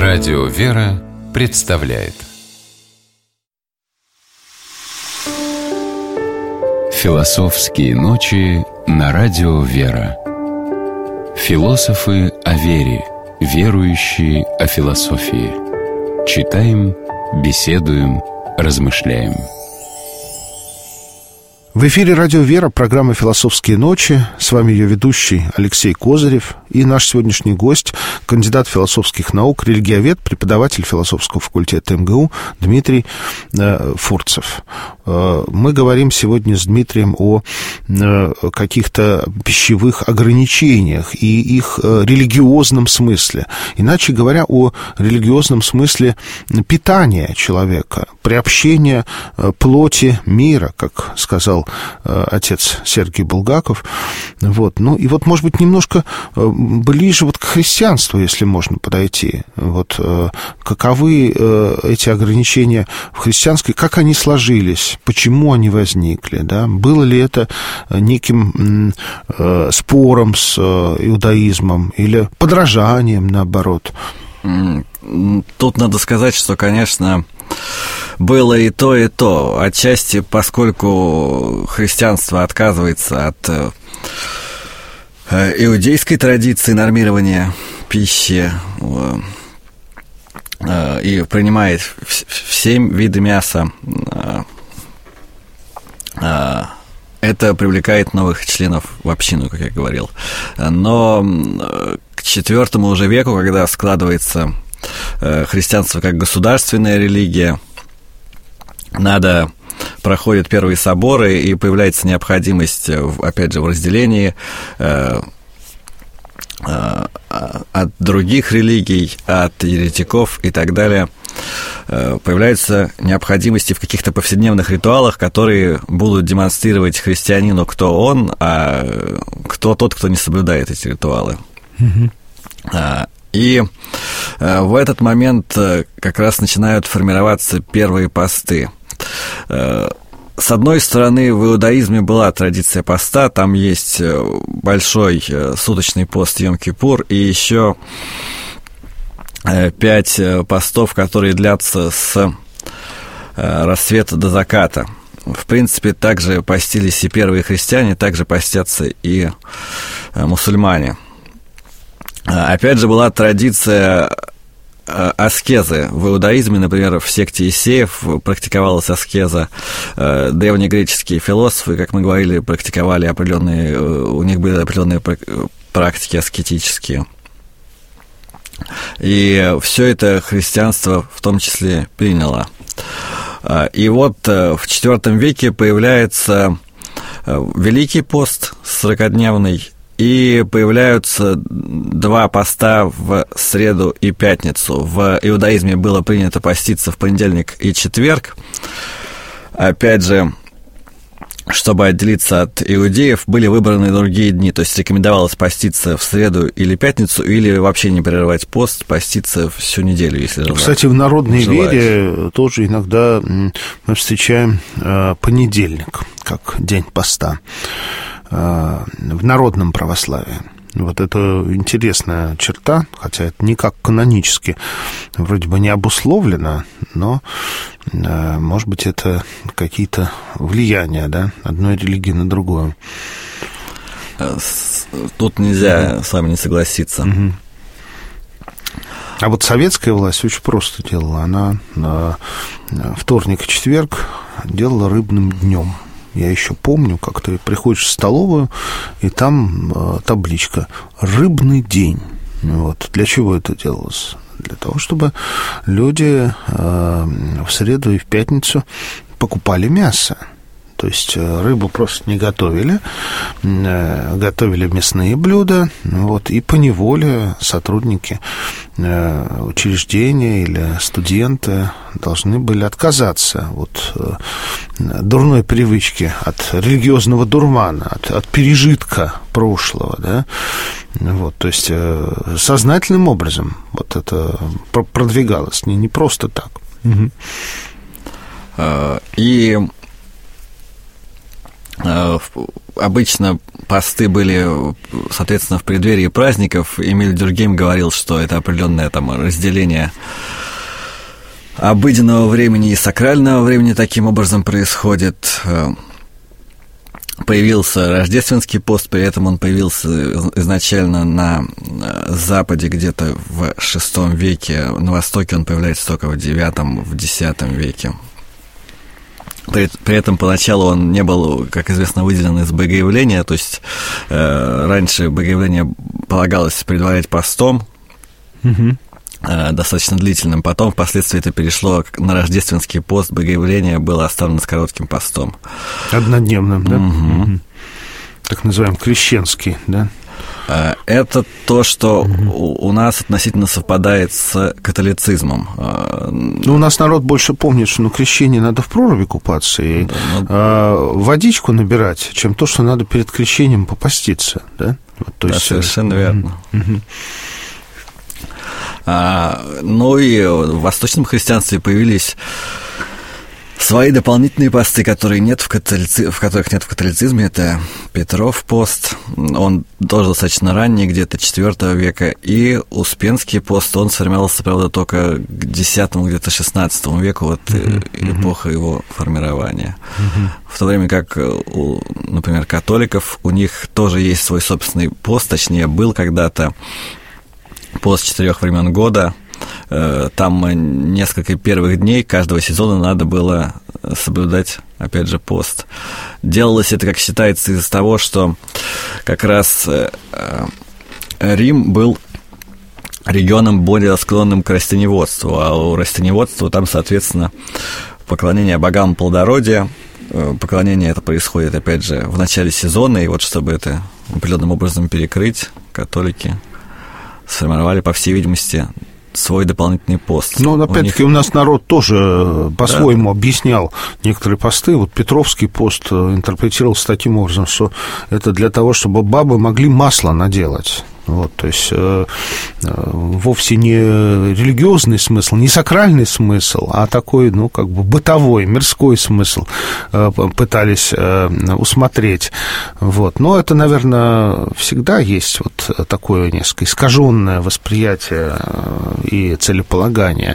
Радио «Вера» представляет Философские ночи на Радио «Вера». Философы о вере, верующие о философии. Читаем, беседуем, размышляем. В эфире «Радио Вера», программа «Философские ночи». С вами ее ведущий Алексей Козырев. И наш сегодняшний гость, кандидат философских наук, религиовед, преподаватель философского факультета МГУ Дмитрий Фурцев. Мы говорим сегодня с Дмитрием о каких-то пищевых ограничениях и их религиозном смысле. Иначе говоря, о религиозном смысле питания человека, приобщения плоти мира, как сказал отец Сергий Булгаков. Вот. Ну, и вот, может быть, немножко ближе вот к христианству, если можно подойти. Вот, каковы эти ограничения в христианской, как они сложились, почему они возникли, да? Было ли это неким спором с иудаизмом или подражанием, наоборот? Тут надо сказать, что, конечно, было и то, и то. Отчасти, поскольку христианство отказывается от иудейской традиции нормирования пищи и принимает все виды мяса, это привлекает новых членов в общину, как я говорил. Но к IV уже веку, когда складывается христианство как государственная религия, проходят первые соборы, и появляется необходимость, опять же, в разделении от других религий, от еретиков и так далее. Появляется необходимость в каких-то повседневных ритуалах, которые будут демонстрировать христианину, кто он, а кто тот, кто не соблюдает эти ритуалы. И в этот момент как раз начинают формироваться первые посты. С одной стороны, в иудаизме была традиция поста, там есть большой суточный пост Йом-Кипур и еще 5 постов, которые длятся с рассвета до заката. В принципе, также постились и первые христиане, также постятся и мусульмане. Опять же, была традиция аскезы. В иудаизме, например, в секте Иссеев практиковалась аскеза. Древнегреческие философы, как мы говорили, практиковали определенные, у них были определенные практики аскетические. И все это христианство в том числе приняло. И вот в IV веке появляется Великий пост 40-дневный, и появляются 2 поста в среду и пятницу. В иудаизме было принято поститься в понедельник и четверг. Опять же, чтобы отделиться от иудеев, были выбраны другие дни. То есть рекомендовалось поститься в среду или пятницу, или вообще не прерывать пост, поститься всю неделю, если желаете. Кстати, в народной вере тоже иногда мы встречаем понедельник как день поста. В народном православии. Вот это интересная черта, хотя это никак канонически вроде бы не обусловлено, но, может быть, это какие-то влияния, да, одной религии на другую. Тут нельзя с вами не согласиться. А вот советская власть очень просто делала. Она вторник и четверг делала рыбным днем. Я еще помню, как ты приходишь в столовую, и там табличка «Рыбный день». Вот. Для чего это делалось? Для того, чтобы люди в среду и в пятницу покупали мясо. То есть рыбу просто не готовили, готовили мясные блюда, вот, и поневоле сотрудники учреждения или студенты должны были отказаться от дурной привычки, от религиозного дурмана, от пережитка прошлого, да, вот, то есть сознательным образом вот это продвигалось, не просто так. И Обычно посты были, соответственно, в преддверии праздников. Эмиль Дюркгейм говорил, что это определенное там разделение обыденного времени и сакрального времени таким образом происходит. Появился рождественский пост, при этом он появился изначально на Западе где-то в VI веке, на Востоке он появляется только в IX, в X веке. При этом поначалу он не был, как известно, выделен из богоявления, то есть раньше богоявление полагалось предварять постом, достаточно длительным, потом впоследствии это перешло на рождественский пост, богоявление было оставлено с коротким постом. Однодневным, да? Так называемый крещенский, да? Это то, что у нас относительно совпадает с католицизмом. Ну, у нас народ больше помнит, что на крещении надо в проруби купаться и водичку набирать, чем то, что надо перед крещением попаститься, да? Вот, то есть, совершенно верно. Ну и в восточном христианстве появились свои дополнительные посты, которые в которых нет в католицизме. Это Петров пост, он тоже достаточно ранний, где-то IV века, и Успенский пост, он сформировался, правда, только к X, где-то XVI веку, вот эпоха его формирования. В то время как у, например, католиков, у них тоже есть свой собственный пост, точнее, был когда-то пост 4 времен года. Там несколько первых дней каждого сезона надо было соблюдать, опять же, пост. Делалось это, как считается, из-за того, что как раз Рим был регионом более склонным к растениеводству, а у растениеводства там, соответственно, поклонение богам плодородия. Поклонение это происходит, опять же, в начале сезона, и вот чтобы это определенным образом перекрыть, католики сформировали, по всей видимости, свой дополнительный пост. Но, опять-таки, у нас народ тоже по-своему объяснял некоторые посты. Вот Петровский пост интерпретировался таким образом, что это для того, чтобы бабы могли масло наделать. Вот, то есть вовсе не религиозный смысл, не сакральный смысл, а такой, ну, как бы бытовой, мирской смысл пытались усмотреть. Вот. Но это, наверное, всегда есть вот такое несколько искаженное восприятие и целеполагание,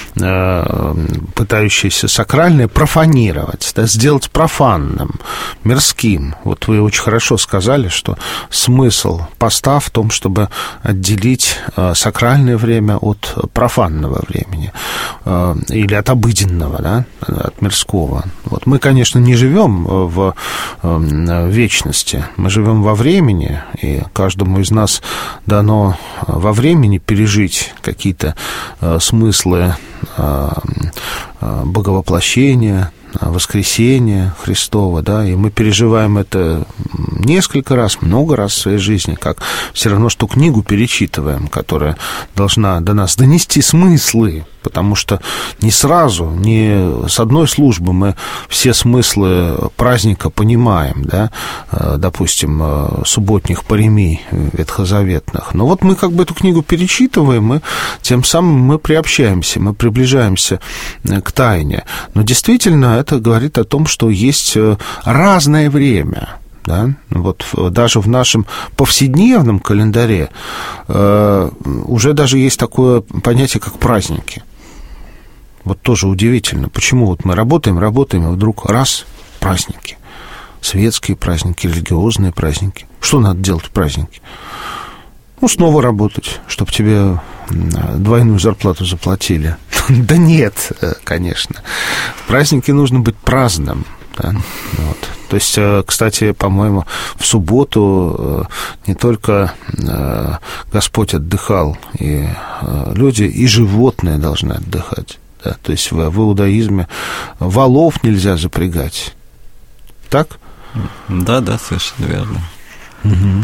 пытающееся сакральное профанировать, да, сделать профанным, мирским. Вот вы очень хорошо сказали, что смысл поста в том, чтобы отделить сакральное время от профанного времени или от обыденного, да, от мирского. Вот. Мы, конечно, не живем в вечности, мы живем во времени, и каждому из нас дано во времени пережить какие-то смыслы боговоплощения, воскресения Христова, да, и мы переживаем это несколько раз, много раз в своей жизни, как все равно, что книгу перечитываем, которая должна до нас донести смыслы, потому что не сразу, не с одной службы мы все смыслы праздника понимаем, да, допустим, субботних паремий ветхозаветных. Но вот мы как бы эту книгу перечитываем, и тем самым мы приобщаемся, мы приближаемся к тайне. Но действительно это говорит о том, что есть разное время. Да? Вот даже в нашем повседневном календаре уже даже есть такое понятие, как праздники. Вот тоже удивительно, почему вот мы работаем, и вдруг раз — праздники. Светские праздники, религиозные праздники. Что надо делать в праздники? Ну, снова работать, чтобы тебе двойную зарплату заплатили. Да нет, конечно. В празднике нужно быть праздным. Да? Вот. То есть, кстати, по-моему, в субботу не только Господь отдыхал, и люди, и животные должны отдыхать. Да? То есть в иудаизме волов нельзя запрягать. Так? Да, совершенно верно. Угу.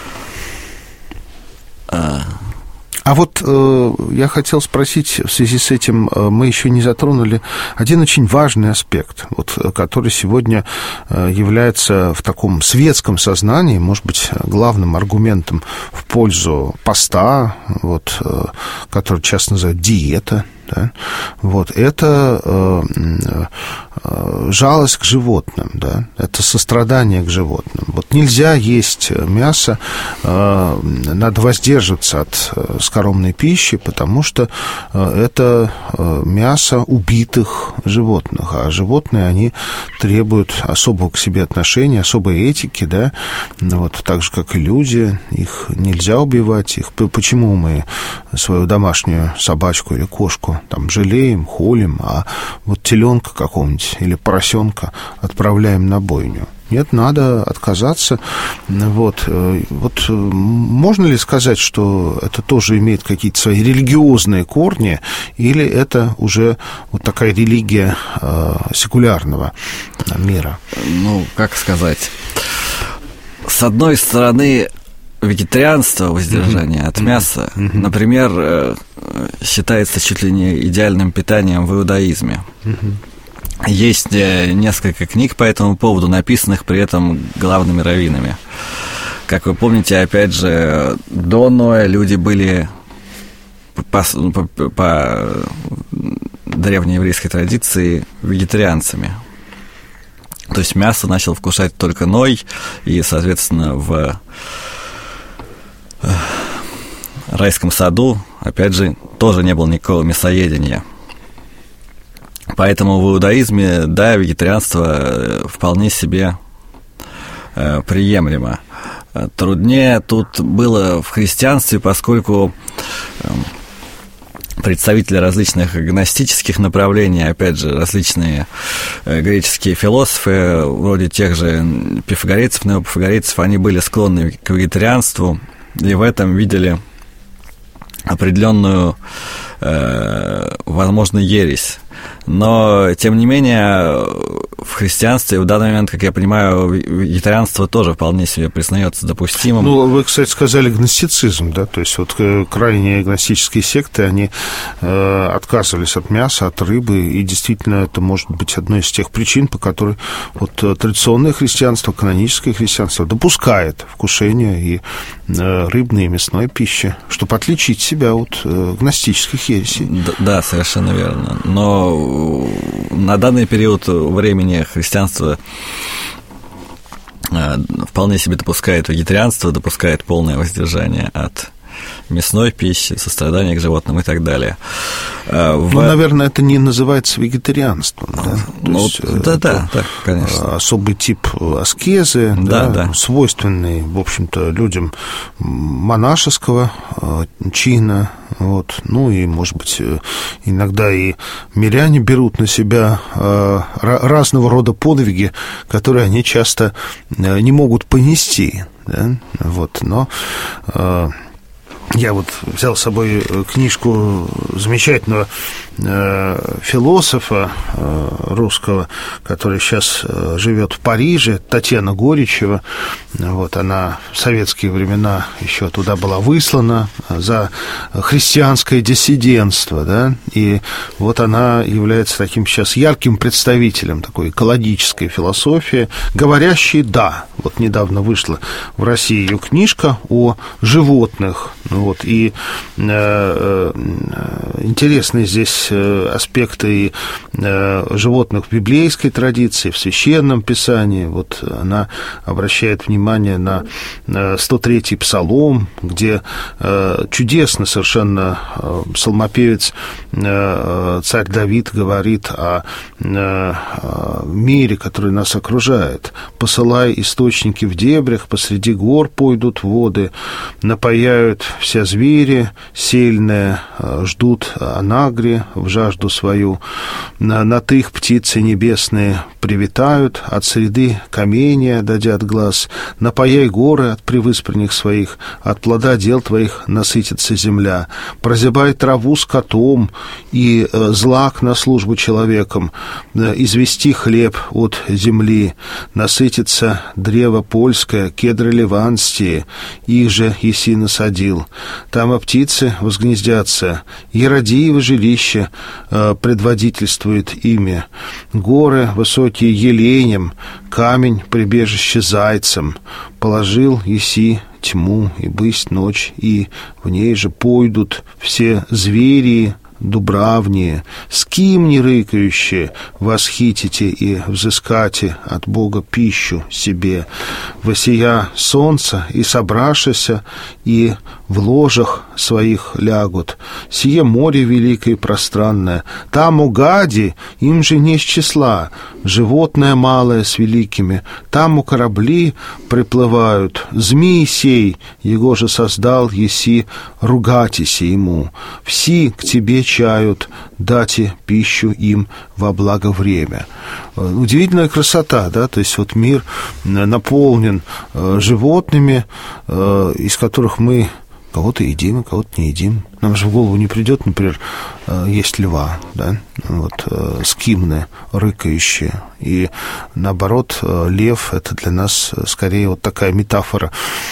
А вот я хотел спросить, в связи с этим мы еще не затронули один очень важный аспект, вот, который сегодня является в таком светском сознании, может быть, главным аргументом в пользу поста, вот, который часто называют диета, да, вот, это жалость к животным, да, это сострадание к животным. Вот нельзя есть мясо, надо воздерживаться от скоромной пищи, потому что это мясо убитых животных, а животные, они требуют особого к себе отношения, особой этики, да, вот, так же, как и люди, их нельзя убивать, их, почему мы свою домашнюю собачку или кошку там жалеем, холим, а вот теленка какого-нибудь или поросенка отправляем на бойню? Нет, надо отказаться. Вот можно ли сказать, что это тоже имеет какие-то свои религиозные корни, или это уже вот такая религия секулярного мира? Ну, как сказать? С одной стороны, вегетарианство, воздержание от мяса, например, считается чуть ли не идеальным питанием в иудаизме. Есть несколько книг по этому поводу, написанных при этом главными раввинами. Как вы помните, опять же, до Ноя люди были по древнееврейской традиции вегетарианцами. То есть мясо начал вкушать только Ной, и, соответственно, в райском саду, опять же, тоже не было никакого мясоедения. Поэтому в иудаизме, да, вегетарианство вполне себе приемлемо. Труднее тут было в христианстве, поскольку представители различных гностических направлений, опять же, различные греческие философы, вроде тех же пифагорейцев, неопифагорейцев, они были склонны к вегетарианству и в этом видели определенную, возможно, ересь. Но, тем не менее, в христианстве в данный момент, как я понимаю, вегетарианство тоже вполне себе признается допустимым. Ну, вы, кстати, сказали гностицизм, да, то есть вот крайние гностические секты, они отказывались от мяса, от рыбы, и действительно это может быть одной из тех причин, по которой вот традиционное христианство, каноническое христианство допускает вкушение и рыбной, и мясной пищи, чтобы отличить себя от гностических ересей. Да, совершенно верно. Но на данный период времени христианство вполне себе допускает вегетарианство, допускает полное воздержание от мясной пищи, сострадание к животным и так далее. Ну, наверное, это не называется вегетарианством. Да? Ну, да, конечно. Особый тип аскезы, да, свойственный, в общем-то, людям монашеского чина. Вот. Ну и, может быть, иногда и миряне берут на себя разного рода подвиги, которые они часто не могут понести. Да? Вот. Но я вот взял с собой книжку замечательного философа русского, который сейчас живет в Париже, Татьяна Горичева. Вот, она в советские времена еще туда была выслана за христианское диссидентство, да, и вот она является таким сейчас ярким представителем такой экологической философии, говорящей «да». Вот недавно вышла в России ее книжка о животных. Вот, и интересны здесь аспекты животных в библейской традиции, в священном писании. Вот она обращает внимание на 103-й псалом, где чудесно совершенно псалмопевец царь Давид говорит о мире, который нас окружает. «Посылай источники в дебрях, посреди гор пойдут воды, напояют все звери сильные, ждут анагри в жажду свою, над их птицы небесные привитают, от среды каменья дадят глаз, напояй горы от привыспренних своих, от плода дел твоих насытится земля, прозябай траву скотом и злак на службу человеком, извести хлеб от земли, насытится древо польское, кедры ливанские, их же еси насадил, там и птицы возгнездятся, Еродиево жилище предводительствует ими, горы высокие еленем, камень прибежище зайцем, положил еси тьму и бысть ночь, и в ней же пойдут все звери дубравнее, скимни рыкающие, восхитите и взыскате от Бога пищу себе, восия солнца и собрашися, и в ложах своих лягут. Сие море великое и пространное, там угади, им же не с числа, животное малое с великими, там у корабли приплывают, змей сей, его же создал, еси, ругатися ему, все к тебе чают, дайте пищу им во благо время. Удивительная красота, да, то есть вот мир наполнен животными, из которых мы кого-то едим, кого-то не едим. Нам же в голову не придет, например, есть льва, да, вот, скимны рыкающие. И наоборот, лев – это для нас скорее вот такая метафора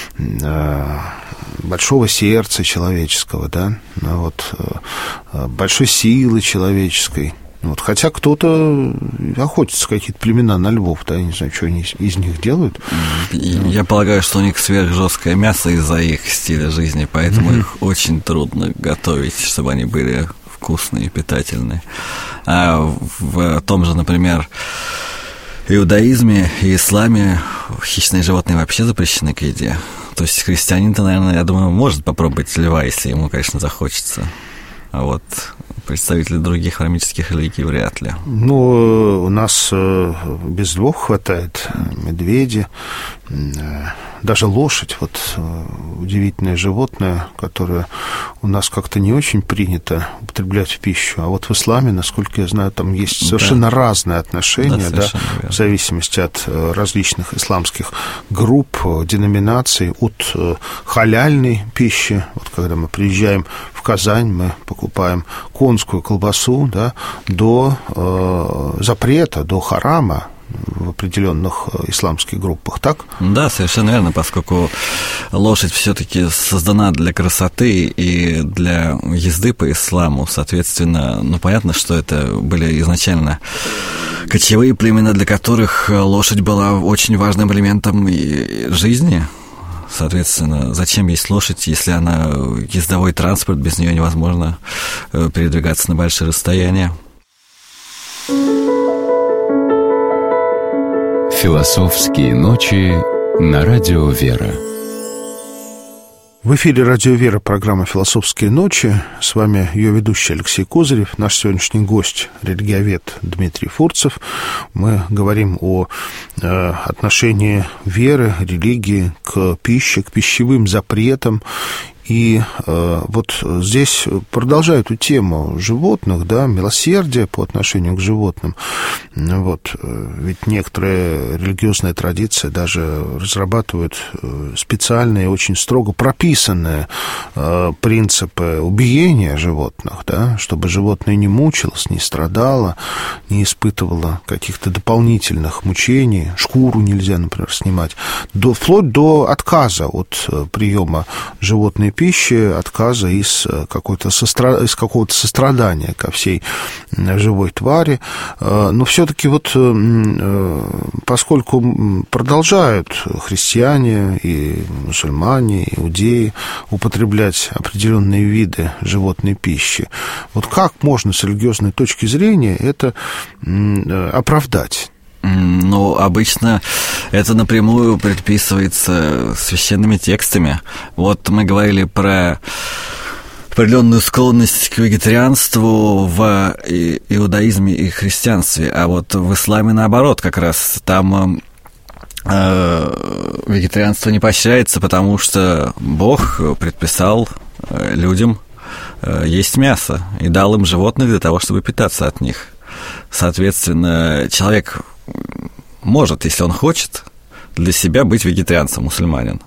большого сердца человеческого, да, вот, большой силы человеческой. Вот, хотя кто-то охотится, какие-то племена на львов, да, я не знаю, что они из них делают. Я полагаю, что у них сверхжесткое мясо из-за их стиля жизни, поэтому их очень трудно готовить, чтобы они были вкусные и питательные. А в том же, например, иудаизме и исламе хищные животные вообще запрещены к еде. То есть христианин-то, наверное, я думаю, может попробовать льва, если ему, конечно, захочется. А вот представители других храмических религий вряд ли. Ну, у нас без львов хватает, медведи, даже лошадь, вот удивительное животное, которое у нас как-то не очень принято употреблять в пищу, а вот в исламе, насколько я знаю, там есть совершенно разные отношения, да, в зависимости от различных исламских групп, деноминаций, от халяльной пищи, вот когда мы приезжаем в Казань, мы покупаем конскую колбасу, да, до запрета, до харама в определенных исламских группах, так? Да, совершенно верно, поскольку лошадь все-таки создана для красоты и для езды по исламу, соответственно, ну, понятно, что это были изначально кочевые племена, для которых лошадь была очень важным элементом жизни. Соответственно, зачем есть лошадь, если она ездовой транспорт, без нее невозможно передвигаться на большие расстояния. Философские ночи на радио «Вера». В эфире «Радио Вера» программа «Философские ночи». С вами ее ведущий Алексей Козырев, наш сегодняшний гость, религиовед Дмитрий Фурцев. Мы говорим о отношении веры, религии к пище, к пищевым запретам. И вот здесь, продолжая эту тему животных, да, милосердия по отношению к животным, вот, ведь некоторые религиозные традиции даже разрабатывают специальные, очень строго прописанные принципы убиения животных, да, чтобы животное не мучилось, не страдало, не испытывало каких-то дополнительных мучений, шкуру нельзя, например, снимать, вплоть до отказа от приема животной пищи, отказа из какого-то сострадания ко всей живой твари. Но все-таки вот поскольку продолжают христиане и мусульмане, иудеи употреблять определенные виды животной пищи, вот как можно с религиозной точки зрения это оправдать? Ну, обычно это напрямую предписывается священными текстами. Вот мы говорили про определенную склонность к вегетарианству в иудаизме и христианстве, а вот в исламе наоборот, как раз там вегетарианство не поощряется, потому что Бог предписал людям есть мясо и дал им животных для того, чтобы питаться от них. Соответственно, человек может, если он хочет, для себя быть вегетарианцем, мусульманин.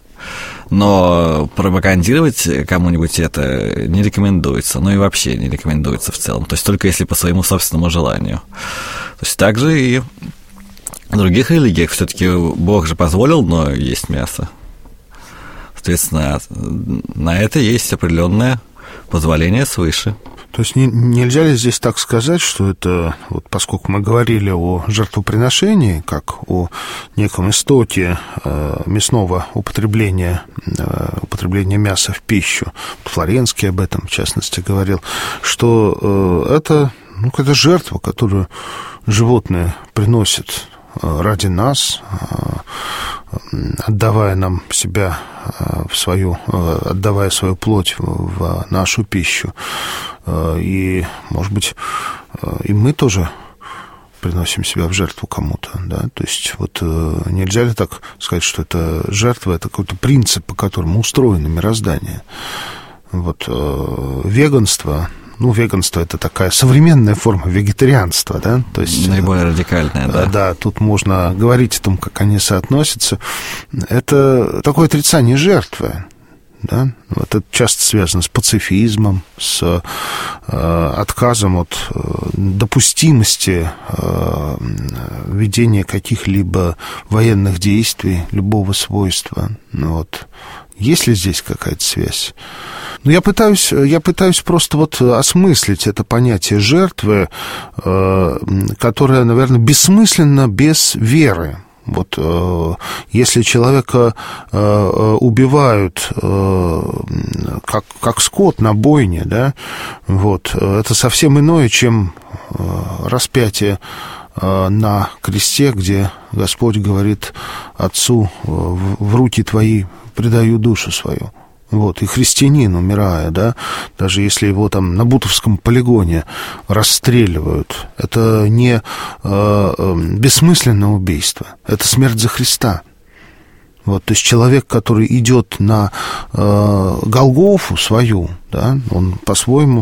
Но пропагандировать кому-нибудь это не рекомендуется, ну и вообще не рекомендуется в целом. То есть только если по своему собственному желанию. То есть также и в других религиях все-таки Бог же позволил, но есть мясо. Соответственно, на это есть определенное позволение свыше. То есть нельзя ли здесь так сказать, что это, вот поскольку мы говорили о жертвоприношении, как о неком истоке мясного употребления мяса в пищу, Флоренский об этом, в частности, говорил, что это какая-то жертва, которую животные приносят ради нас, отдавая нам себя отдавая свою плоть в нашу пищу. И, может быть, и мы тоже приносим себя в жертву кому-то, да, то есть вот нельзя ли так сказать, что это жертва, это какой-то принцип, по которому устроено мироздание. Вот веганство, веганство — это такая современная форма вегетарианства, да, то есть... Наиболее радикальная, да. Да, тут можно говорить о том, как они соотносятся. Это такое отрицание жертвы, да, вот это часто связано с пацифизмом, с отказом от допустимости ведения каких-либо военных действий любого свойства. Вот. Есть ли здесь какая-то связь? Я пытаюсь просто вот осмыслить это понятие жертвы, которое, наверное, бессмысленно без веры. Вот если человека убивают как скот на бойне, да, вот, это совсем иное, чем распятие на кресте, где Господь говорит Отцу: в руки твои предаю душу свою. Вот, и христианин, умирая, да, даже если его там на Бутовском полигоне расстреливают, это не бессмысленное убийство, это смерть за Христа. Вот, то есть человек, который идет на Голгофу свою, да, он по-своему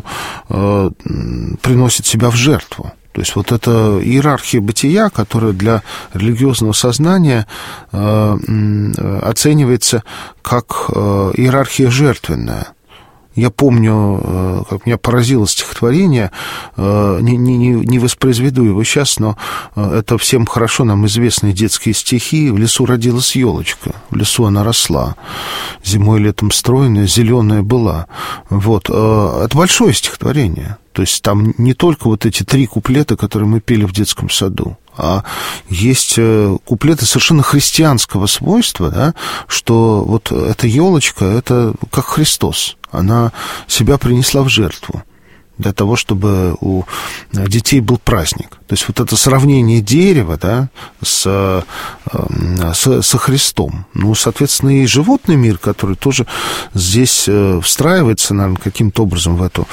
приносит себя в жертву. То есть вот эта иерархия бытия, которая для религиозного сознания оценивается как иерархия жертвенная. Я помню, как меня поразило стихотворение, не воспроизведу его сейчас, но это всем хорошо нам известные детские стихи. «В лесу родилась елочка, в лесу она росла, зимой и летом стройная, зеленая была». Вот. Это большое стихотворение. То есть там не только вот эти 3 куплета, которые мы пели в детском саду, а есть куплеты совершенно христианского свойства, да, что вот эта елочка, это как Христос, она себя принесла в жертву для того, чтобы у детей был праздник. То есть вот это сравнение дерева, да, со Христом. Соответственно, и животный мир, который тоже здесь встраивается, наверное, каким-то образом в эту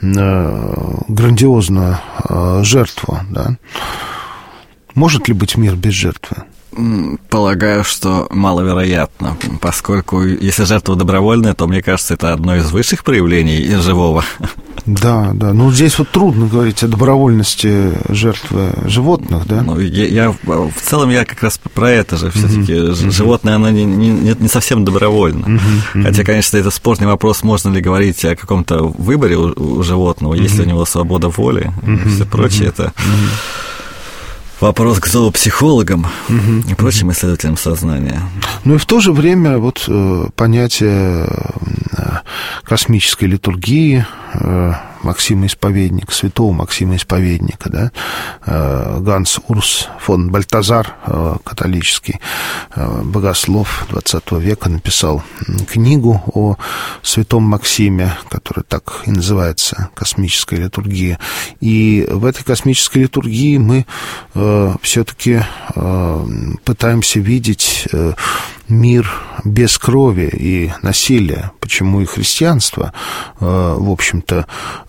грандиозную жертву, да. Может ли быть мир без жертвы? Полагаю, что маловероятно, поскольку если жертва добровольная, то, мне кажется, это одно из высших проявлений живого. Да. Здесь вот трудно говорить о добровольности жертвы животных, да? В целом я как раз про это же. Все-таки животное, оно не совсем добровольно. Хотя, конечно, это спорный вопрос, можно ли говорить о каком-то выборе у животного, есть ли у него свобода воли и все прочее. Это вопрос к зоопсихологам и прочим исследователям сознания. И в то же время вот понятие космической литургии Максима Исповедника, святого Максима Исповедника, да, Ганс Урс фон Бальтазар, католический богослов XX века, написал книгу о святом Максиме, которая так и называется «Космическая литургия». И в этой космической литургии мы все-таки пытаемся видеть мир без крови и насилия, почему и христианство, в общем-то,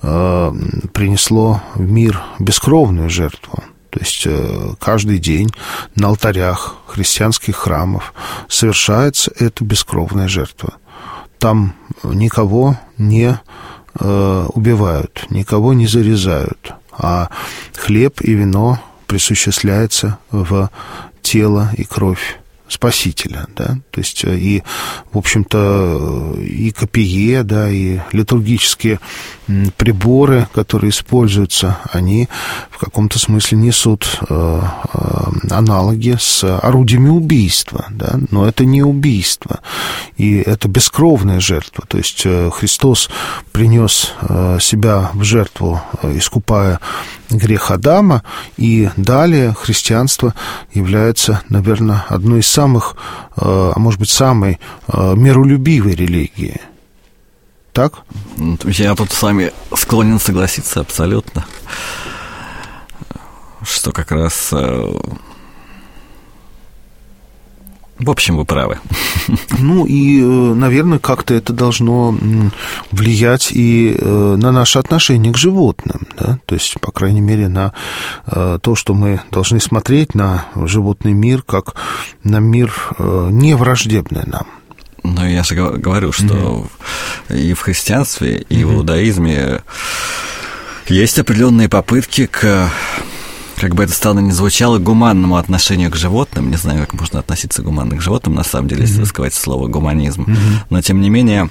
принесло в мир бескровную жертву. То есть каждый день на алтарях христианских храмов совершается эта бескровная жертва. Там никого не убивают, никого не зарезают, а хлеб и вино присуществляются в тело и кровь Спасителя, да, то есть и, в общем-то, и копие, да, и литургические приборы, которые используются, они в каком-то смысле несут аналоги с орудиями убийства, да, но это не убийство, и это бескровная жертва, то есть Христос принес себя в жертву, искупая грех Адама, и далее христианство является, наверное, одной из самых, а может быть, самой миролюбивой религией. Так? Я тут с вами склонен согласиться абсолютно, что как раз... В общем, вы правы. Ну и, наверное, как-то это должно влиять и на наши отношения к животным, да? То есть, по крайней мере, на то, что мы должны смотреть на животный мир как на мир невраждебный нам. Ну, я же говорю, что и в христианстве, и в иудаизме есть определенные попытки к... Как бы это странно ни звучало, гуманному отношению к животным. Не знаю, как можно относиться гуманно к животным, на самом деле, если сказать слово «гуманизм». Но, тем не менее,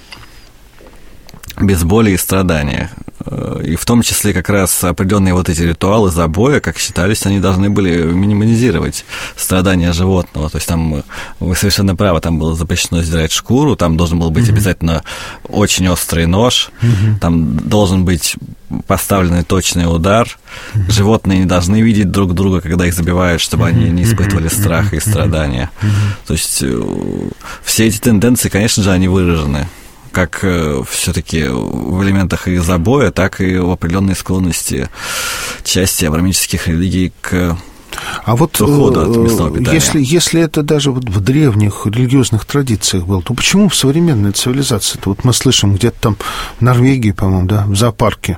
без боли и страдания. И в том числе как раз определенные вот эти ритуалы забоя, как считались, они должны были минимизировать страдания животного. То есть там, вы совершенно правы, там было запрещено сдирать шкуру, там должен был быть обязательно очень острый нож, там должен быть поставленный точный удар. Животные не должны видеть друг друга, когда их забивают, чтобы они не испытывали страха и страдания. То есть все эти тенденции, конечно же, они выражены как все-таки в элементах и забоя, так и в определенной склонности части авраамических религий к уходу от мясного питания. Если это даже вот в древних религиозных традициях было, то почему в современной цивилизации-то? Вот мы слышим, где-то там в Норвегии, по-моему, да, в зоопарке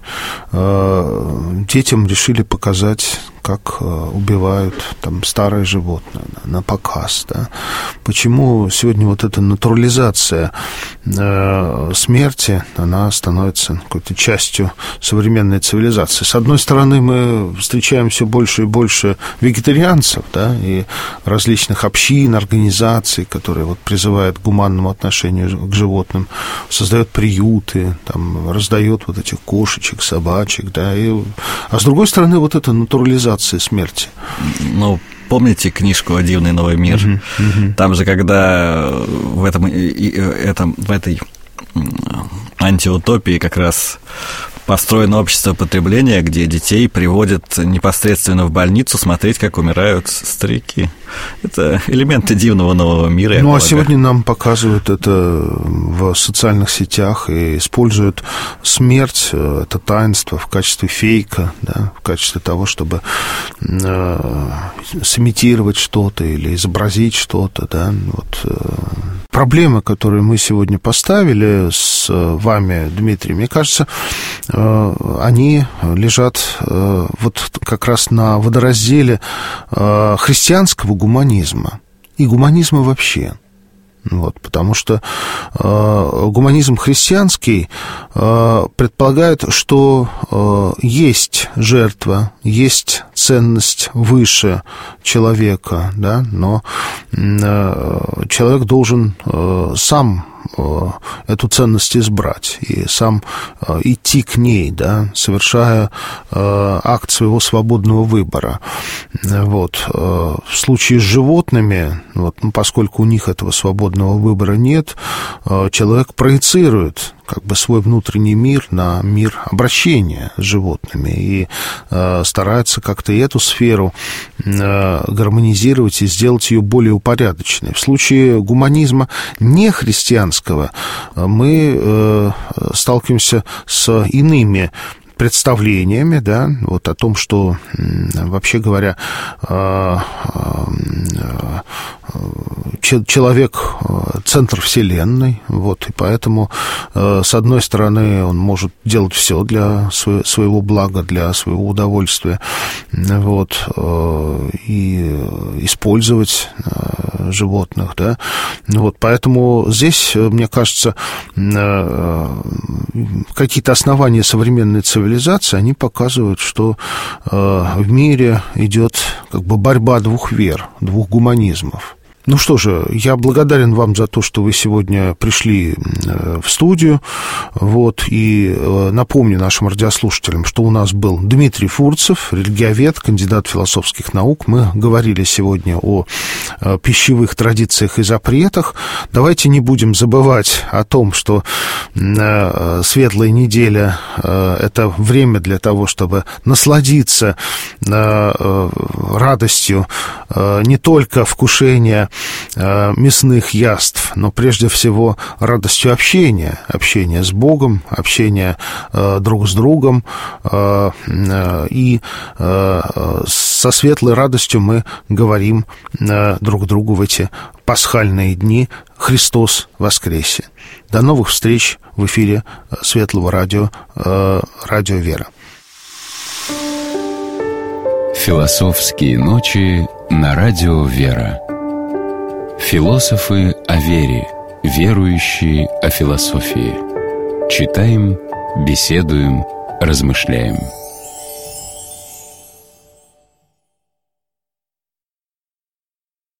детям решили показать, как убивают там старое животное на показ, да? Почему сегодня вот эта натурализация смерти, она становится какой-то частью современной цивилизации? С одной стороны, мы встречаем все больше и больше вегетарианцев, да, и различных общин, организаций, которые вот призывают к гуманному отношению к животным, создают приюты, там, раздают вот этих кошечек, собачек, да, а с другой стороны, вот эта натурализация смерти. Ну, помните книжку «О дивный новый мир»? Там же, когда в этой антиутопии как раз построено общество потребления, где детей приводят непосредственно в больницу смотреть, как умирают старики. Это элементы дивного нового мира. Ну, а сегодня нам показывают это в социальных сетях и используют смерть, это таинство, в качестве фейка, да, в качестве того, чтобы сымитировать что-то или изобразить что-то, да. Вот. Проблемы, которые мы сегодня поставили с вами, Дмитрий, мне кажется, они лежат вот как раз на водоразделе христианского гуманизма и гуманизма вообще. Вот, потому что гуманизм христианский предполагает, что есть жертва, есть ценность выше человека, да, но человек должен сам эту ценность избрать и сам идти к ней, да, совершая акт своего свободного выбора. Вот. В случае с животными, вот, ну, поскольку у них этого свободного выбора нет, человек проецирует как бы свой внутренний мир на мир обращения с животными и старается как-то и эту сферу гармонизировать и сделать ее более упорядоченной. В случае гуманизма нехристианского мы сталкиваемся с иными представлениями, да, вот о том, что, вообще говоря, человек — центр Вселенной, вот, и поэтому, с одной стороны, он может делать все для своего блага, для своего удовольствия, вот, и использовать животных, да, вот, поэтому здесь, мне кажется, какие-то основания современной цивилизации, они показывают, что в мире идет как бы борьба двух вер, двух гуманизмов. Ну что же, я благодарен вам за то, что вы сегодня пришли в студию. Вот, и напомню нашим радиослушателям, что у нас был Дмитрий Фурцев, религиовед, кандидат философских наук. Мы говорили сегодня о пищевых традициях и запретах. Давайте не будем забывать о том, что Светлая неделя – это время для того, чтобы насладиться радостью не только вкушения мясных яств, но прежде всего радостью общения с Богом, общения друг с другом, и со светлой радостью мы говорим друг другу в эти пасхальные дни: Христос воскресе! До новых встреч в эфире Светлого радио, Радио Вера. Философские ночи на Радио Вера. Философы о вере, верующие о философии. Читаем, беседуем, размышляем.